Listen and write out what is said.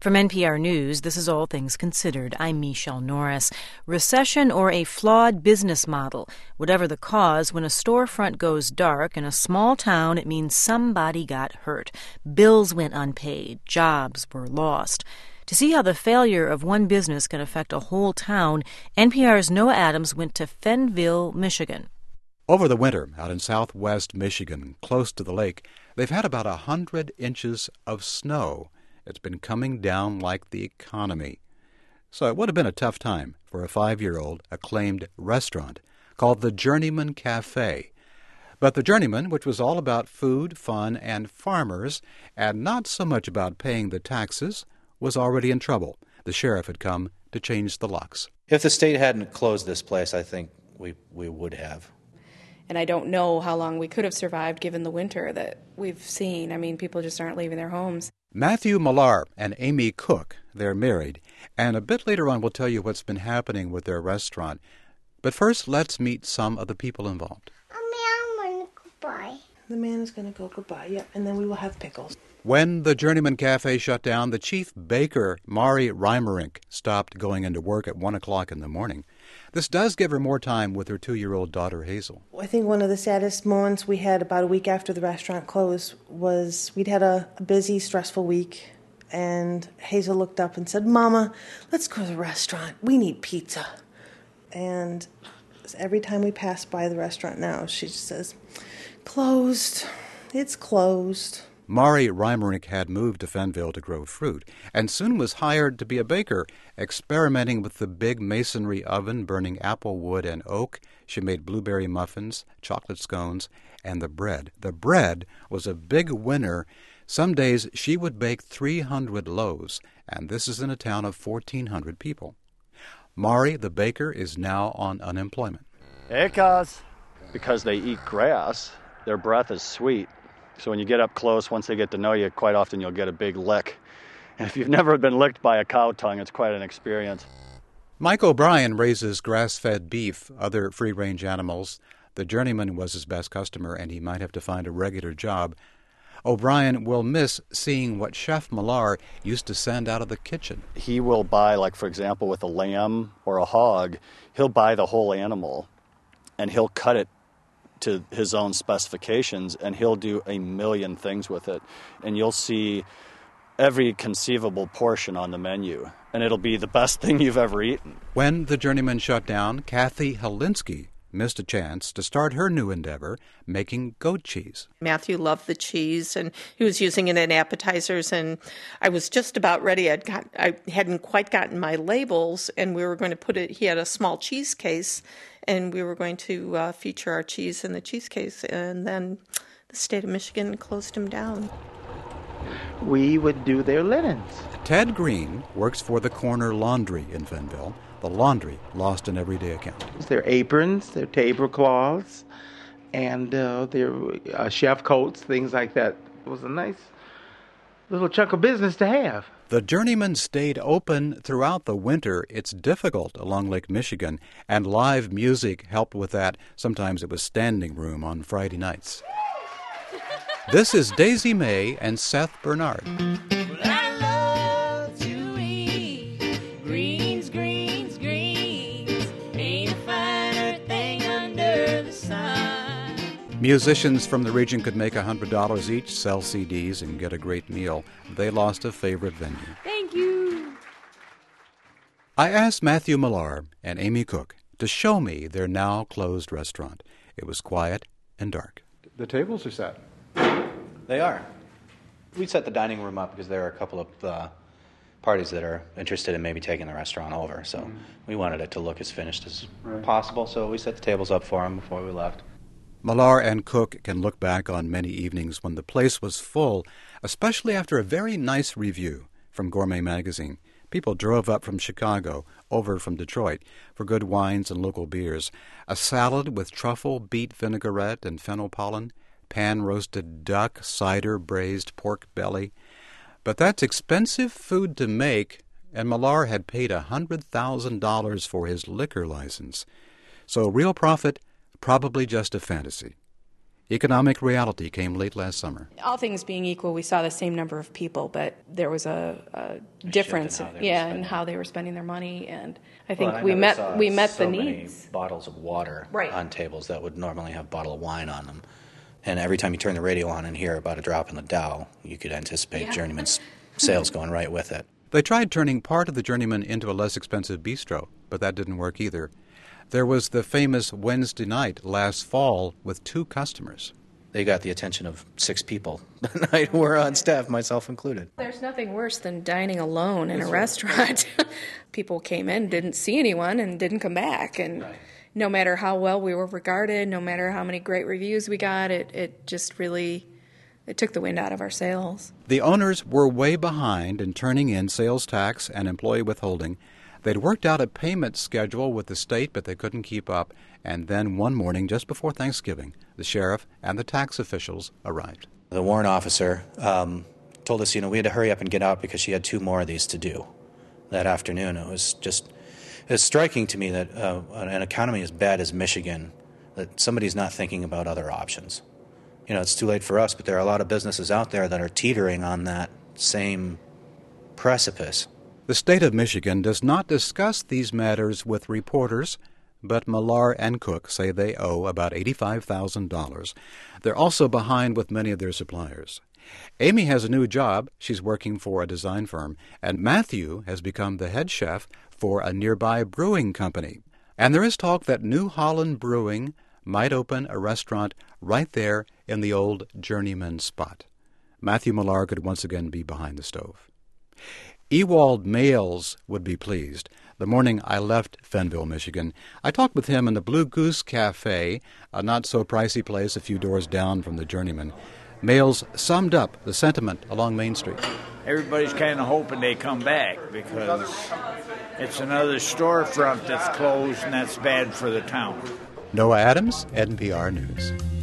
From NPR News, this is All Things Considered. I'm Michelle Norris. Recession or a flawed business model? Whatever the cause, when a storefront goes dark in a small town, it means somebody got hurt. Bills went unpaid. Jobs were lost. To see how the failure of one business can affect a whole town, NPR's Noah Adams went to Fennville, Michigan. Over the winter, out in southwest Michigan, close to the lake, they've had about 100 inches of snow. It's been coming down like the economy. So it would have been a tough time for a 5-year-old acclaimed restaurant called the Journeyman Cafe. But the Journeyman, which was all about food, fun, and farmers, and not so much about paying the taxes, was already in trouble. The sheriff had come to change the locks. If the state hadn't closed this place, I think we would have. And I don't know how long we could have survived given the winter that we've seen. I mean, people just aren't leaving their homes. Matthew Millar and Amy Cook, they're married, and a bit later on we'll tell you what's been happening with their restaurant. But first, let's meet some of the people involved. A man went goodbye. The man is going to go goodbye, yep, and then we will have pickles. When the Journeyman Cafe shut down, the chief baker, Mari Reimerink, stopped going into work at 1 o'clock in the morning. This does give her more time with her 2-year-old daughter, Hazel. I think one of the saddest moments we had about a week after the restaurant closed was we'd had a busy, stressful week, and Hazel looked up and said, "Mama, let's go to the restaurant. We need pizza." And every time we pass by the restaurant now, she just says, "Closed. It's closed." Mari Reimerink had moved to Fennville to grow fruit, and soon was hired to be a baker, experimenting with the big masonry oven, burning apple wood and oak. She made blueberry muffins, chocolate scones, and the bread. The bread was a big winner. Some days she would bake 300 loaves, and this is in a town of 1,400 people. Mari, the baker, is now on unemployment. Because they eat grass, their breath is sweet. So when you get up close, once they get to know you, quite often you'll get a big lick. And if you've never been licked by a cow tongue, it's quite an experience. Mike O'Brien raises grass-fed beef, other free-range animals. The Journeyman was his best customer, and he might have to find a regular job. O'Brien will miss seeing what Chef Millar used to send out of the kitchen. He will buy, like for example, with a lamb or a hog, he'll buy the whole animal, and he'll cut it to his own specifications, and he'll do a million things with it. And you'll see every conceivable portion on the menu, and it'll be the best thing you've ever eaten. When the Journeyman shut down, Kathy Helinsky missed a chance to start her new endeavor, making goat cheese. Matthew loved the cheese, and he was using it in appetizers, and I was just about ready. I hadn't quite gotten my labels, and we were going to put it, he had a small cheese case, and we were going to feature our cheese in the cheese case, and then the state of Michigan closed him down. We would do their linens. Ted Green works for the Corner Laundry in Fennville. The laundry lost an everyday account. Their aprons, their tablecloths, and their chef coats, things like that. It was a nice little chunk of business to have. The Journeyman stayed open throughout the winter. It's difficult along Lake Michigan, and live music helped with that. Sometimes it was standing room on Friday nights. This is Daisy May and Seth Bernard. Musicians from the region could make $100 each, sell CDs, and get a great meal. They lost a favorite venue. Thank you. I asked Matthew Millar and Amy Cook to show me their now closed restaurant. It was quiet and dark. The tables are set. They are. We set the dining room up because there are a couple of parties that are interested in maybe taking the restaurant over. So we wanted it to look as finished as possible. So we set the tables up for them before we left. Millar and Cook can look back on many evenings when the place was full, especially after a very nice review from Gourmet Magazine. People drove up from Chicago, over from Detroit, for good wines and local beers. A salad with truffle, beet vinaigrette, and fennel pollen, pan-roasted duck, cider, braised pork belly. But that's expensive food to make, and Millar had paid $100,000 for his liquor license. So real profit, probably just a fantasy. Economic reality came late last summer. All things being equal, we saw the same number of people, but there was a difference, in how they were spending their money, and I think we met the needs. Many bottles of water on tables that would normally have a bottle of wine on them, and every time you turn the radio on and hear about a drop in the Dow, you could anticipate Journeyman's sales going right with it. They tried turning part of the Journeyman into a less expensive bistro, but that didn't work either. There was the famous Wednesday night last fall with 2 customers. They got the attention of 6 people the night we're on staff, myself included. There's nothing worse than dining alone in a restaurant. People came in, didn't see anyone, and didn't come back. And no matter how well we were regarded, no matter how many great reviews we got, it just really... it took the wind out of our sales. The owners were way behind in turning in sales tax and employee withholding. They'd worked out a payment schedule with the state, but they couldn't keep up. And then one morning, just before Thanksgiving, the sheriff and the tax officials arrived. The warrant officer told us, we had to hurry up and get out because she had 2 more of these to do that afternoon. It's striking to me that an economy as bad as Michigan, that somebody's not thinking about other options. It's too late for us, but there are a lot of businesses out there that are teetering on that same precipice. The state of Michigan does not discuss these matters with reporters, but Millar and Cook say they owe about $85,000. They're also behind with many of their suppliers. Amy has a new job. She's working for a design firm, and Matthew has become the head chef for a nearby brewing company. And there is talk that New Holland Brewing might open a restaurant right there in the old Journeyman spot. Matthew Millar could once again be behind the stove. Ewald Males would be pleased. The morning I left Fenville, Michigan, I talked with him in the Blue Goose Cafe, a not-so-pricey place a few doors down from the Journeyman. Males summed up the sentiment along Main Street. Everybody's kind of hoping they come back because it's another storefront that's closed, and that's bad for the town. Noah Adams, NPR News.